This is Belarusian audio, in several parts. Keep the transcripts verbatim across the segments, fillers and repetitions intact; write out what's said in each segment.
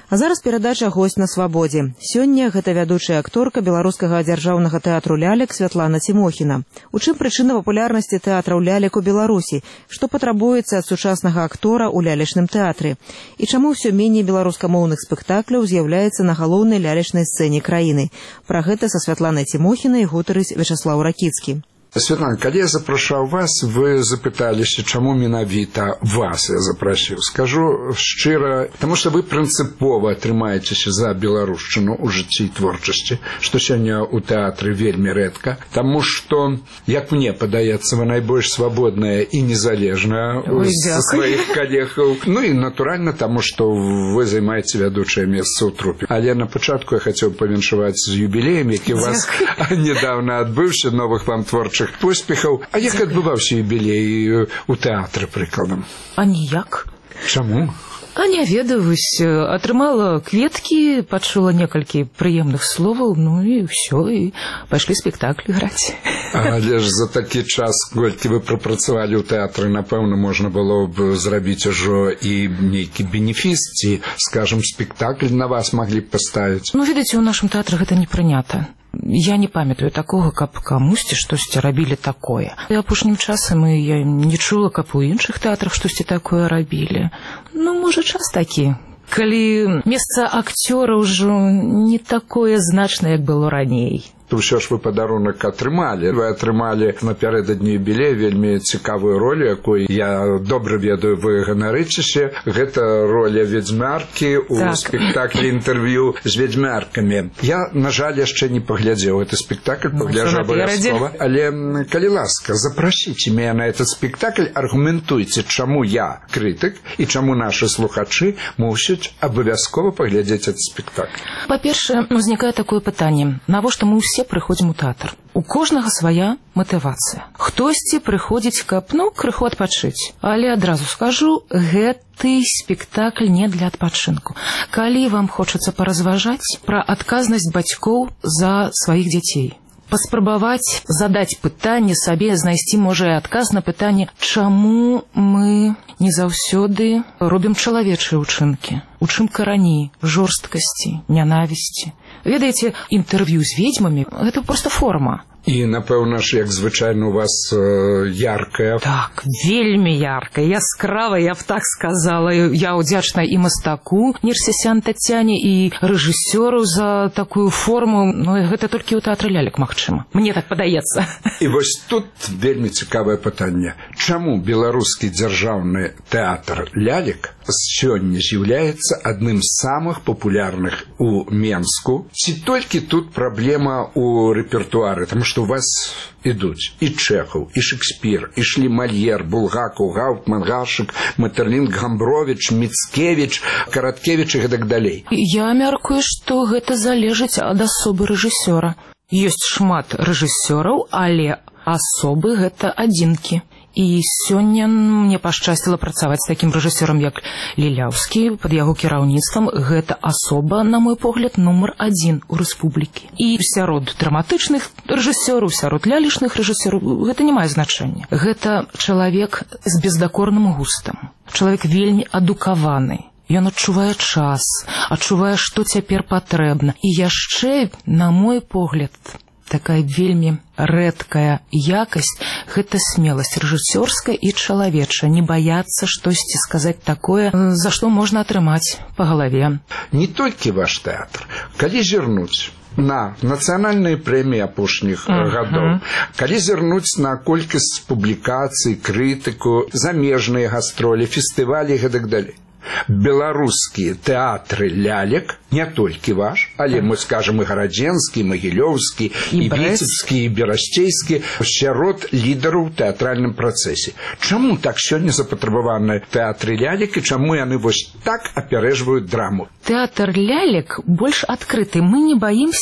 А зараз перадача «Госць на свабодзе». Сёння гэта вядучая акторка беларускага дзяржаўнага тэатру лялек Святлана Цімохіна. У чым прычына папулярнасці тэатраў лялек у Беларусі? Што патрабуецца ад сучаснага актора ў лялечным тэатры? І чаму ўсё меней беларускамоўных спектакляў з'яўляецца на галоўнай лялечнай сцэне краіны? Пра гэта са Святланай Цімохінай гутарыць Вячаслаў Ракіцкі. Святлана, калі я запрашаў вас, вы запыталіся, чаму менавіта вас я запрасіў. Скажу шчыра, таму што вы прынцыпова трымаецеся за беларушчыну ў жыцці і творчасці, што сёння ў тэатры вельмі рэдка, таму што, як мне падаецца, вы найбольш свабодная і незалежная са сваіх калегаў. Ну і натуральна, таму што вы займаеце вядучае месца ў трупе. Але на пачатку я хацеў павіншаваць з юбілеем, які у вас нядаўна адбыўся, новых вам творчых поспехаў. А як адбываўся юбілей у тэатры, прыкладам? А ніяк. Чаму? А не ведаюсь. Атрымала кветкі, пачула некалькі прыемных словаў, ну і ўсё, і пайшлі спектакль граць. Але ж за такі час, колькі вы прапрацавалі ў тэатры, напэўна, можна было б зрабіць ужо і нейкі бенефіс, ці, скажам, спектакль на вас маглі б паставіць. Ну, ведаеце, у нашым тэатры гэта не прынята. Я не памятаю такога, каб камусьці штосьці рабілі такое. І апошнім часам я не чула, каб у іншых тэатрах штосьці такое рабілі. Ну, можа, час такі. Калі месца акцёра ўжо не такое значнае, як было раней. Усё ж вы падарунак атрымалі. Вы атрымалі напярэдадні юбілея вельмі цікавую ролю, якой я добра ведаю, вы ганарыцеся. Гэта роля ведзьмаркі ў так. спектаклі інтэрв'ю з ведзьмаркамі. Я, на жаль, яшчэ не паглядзеў гэты спектакль, пагляджу абавязкова. Але, калі ласка, запрасіце мяне на этот спектакль, аргументуйце, чаму я крытык і чаму нашы слухачы мусяць абавязкова паглядзець этот спектакль. Па-першае, узнікае такое пытанне. Навошта мы ўсе прыходзім у тэатр? У кожнага свая матывацыя. Хтосьці прыходзіць, каб, ну, крыху адпачыць. Але адразу скажу, гэты спектакль не для адпачынку. Калі вам хочацца паразважаць пра адказнасць бацькоў за сваіх дзяцей, паспрабаваць задаць пытанне сабе, знайсці, можа, і адказ на пытанне, чаму мы не заўсёды робім чалавечыя ўчынкі, у чым карані жорсткасці, нянавісці. Ведаеце, інтэрв'ю з ведзьмамі – гэта проста форма. І, напэўна ж, як звычайна у вас э, яркая. Так, вельмі яркая, яскравая, я б так сказала. Я удзячна і мастаку Нерсесян Тацяне, і рэжысёру за такую форму. Ну, гэта толькі ў тэатры лялек, магчыма. Мне так падаецца. І вось тут вельмі цікавае пытанне. Чаму беларускі дзяржаўны тэатр лялек сёння з'яўляецца адным з самых папулярных у Менску? Ці толькі тут праблема ў рэпертуары? Таму што у вас ідуць і Чэхаў, і Шекспір, ішлі Мальер, Булгакаў, Гауптман, Гаршык, Метерлінг, Гамбровіч, Міцкевіч, Караткевіч і гэтак далей. Я мяркую, што гэта залежыць ад асобы рэжысёра. Ёсць шмат рэжысёраў, але асобы гэта адзінкі. І сёння мне пашчасціла працаваць з такім рэжысёрам, як Ліляўскі, пад яго кіраўніцтвам. Гэта асоба, на мой погляд, нумар адзін у рэспублікі. І сярод драматычных рэжысёраў, сярод лялечных рэжысёраў гэта не мае значэння. Гэта чалавек з бездакорным густам, чалавек вельмі адукаваны. Ён адчувае час, адчувае, што цяпер патрэбна. І яшчэ, на мой погляд, такая вельмі рэдкая якасць – гэта смеласць рэжысёрская і чалавечая. Не баяцца штосьці сказаць такое, за што можна атрымаць па галаве. Не толькі ваш тэатр. Калі зірнуць на нацыянальныя прэміі апошніх uh-huh. гадоў, калі зірнуць на колькасць публікацый, крытыку, замежныя гастролі, фестывалі і гэтак далей, беларускія тэатры лялек, не толькі ваш, але мы скажам і гарадзенскі, і магілёўскі, і віцебскі, і берасцейскі, сярод лідараў у тэатральным працэсе. Чаму так сёння запатрабаваны тэатры лялек і чаму яны вось так апярэжваюць драму? Тэатр лялек больш адкрыты. Мы не баімся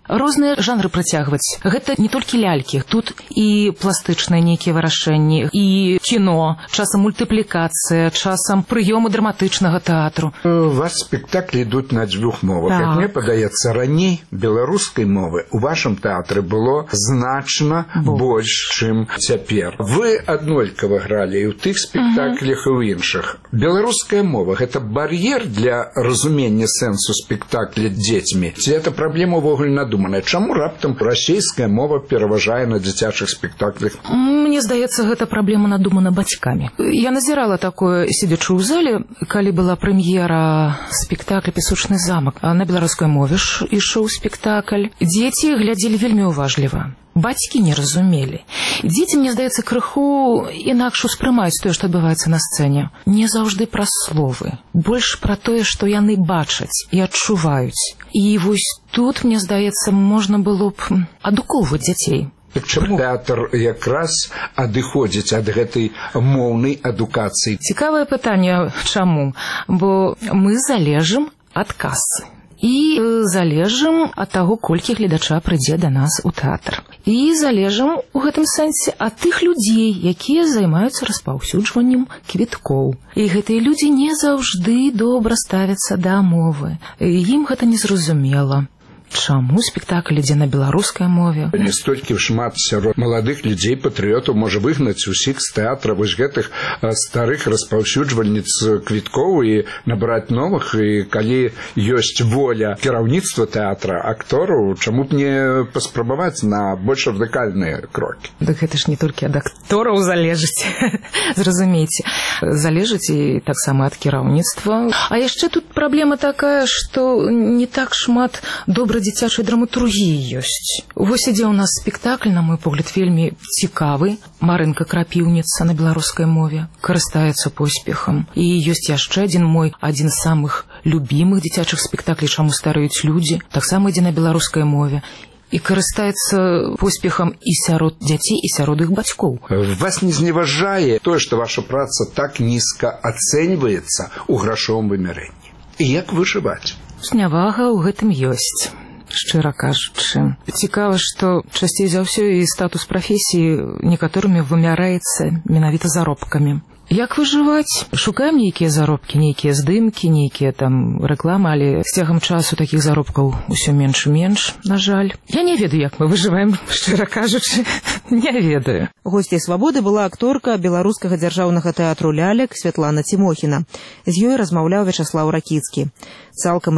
розныя жанры прыцягваць. Гэта не толькі лялькі, тут і пластычныя нейкія вырашэнні, і кіно, часам мультыплікацыя, часам прыёмы драматычнага тэатру. У вас спектаклі ідуць на дзвюх мовах. Так. Як мне падаецца, раней беларускай мовы у вашым тэатры было значна Бо. больш, чым цяпер. Вы аднолькава гралі і ў тых спектаклях, і ў іншых. Беларуская мова – гэта бар'ер для разумення сэнсу спектакля дзецьмі? Ці гэта праблема ўвогуле надуманая? Чаму раптам расійская мова пераважае на дзіцячых спектаклях? Мне здаецца, гэта праблема надумана бацькамі. Я назірала такое, сидячы ў зале, калі была прэм'ера спектакля «Песочны замак». На беларускай мове ж ішоў спектакль. Дзеці глядзелі вельмі уважліва. Бацькі не разумелі. Дзеці, мне здаецца, крыху інакш успрымаюць тое, што адбываецца на сцэне. Не заўжды пра словы. Больш пра тое, што яны бачаць і адчуваюць. І вось тут, мне здаецца, можна было б адукоўваць дзяцей. Так чаму тэатр якраз адыходзіць ад гэтай моўнай адукацыі? Цікавае пытанне, чаму? Бо мы залежым ад касы. І залежым ад таго, колькі гледача прыйдзе да нас у тэатр. І залежым у гэтым сэнсе ад тых людзей, якія займаюцца распаўсюджваннем квіткоў. І гэтыя людзі не заўжды добра ставяцца да мовы. Ім гэта незразумела. Чаму спектакль ідзе на беларускай мове? Не столькі шмат сярод маладых людзей патрыётаў можа выгнаць усіх з тэатра вось гэтых старых распаўсюджвальніц квіткоў і набраць новых. І калі ёсць воля кіраўніцтва тэатра, актораў, чаму б не паспрабаваць на больш радыкальныя крокі? Дык гэта ж не толькі ад актораў залежыць, зразумейце. Залежыць і таксама ад кіраўніцтва. А яшчэ тут праблема такая, што не так шмат добра дзіцячай драматургіі ёсць. Вось ідзе ў нас спектакль, на мой погляд, вельмі цікавы. Марынка Крапіўніца на беларускай мове карыстаецца поспехам. І ёсць яшчэ адзін мой, адзін з самых любімых дзіцячых спектаклей «Чаму стараюць людзі», таксама ідзе на беларускай мове. І карыстаецца поспехам і сярод дзяцей, і сярод іх бацькоў. Вас не зневажае тое, што ваша праца так нізка ацэньваецца ў грашовым вымярэнні? І як выжываць? Знявага ў гэтым ёсць, шчыра кажучы. Цікава, што часцей за ўсё і статус прафесіі некаторымі вымяраецца менавіта заробкамі. Як выжываць? Шукаем нейкія заробкі, нейкія здымкі, нейкія там рэкламы, але з цягам часу такіх заробкаў усё менш і менш, на жаль. Я не ведаю, як мы выжываем, шчыра кажучы, не ведаю. Госцяй «Свабоды» была акторка беларускага дзяржаўнага тэатру лялек Святлана Цімохіна. З ёй размаўляў Вячаслаў Ракіцкі. Цалкам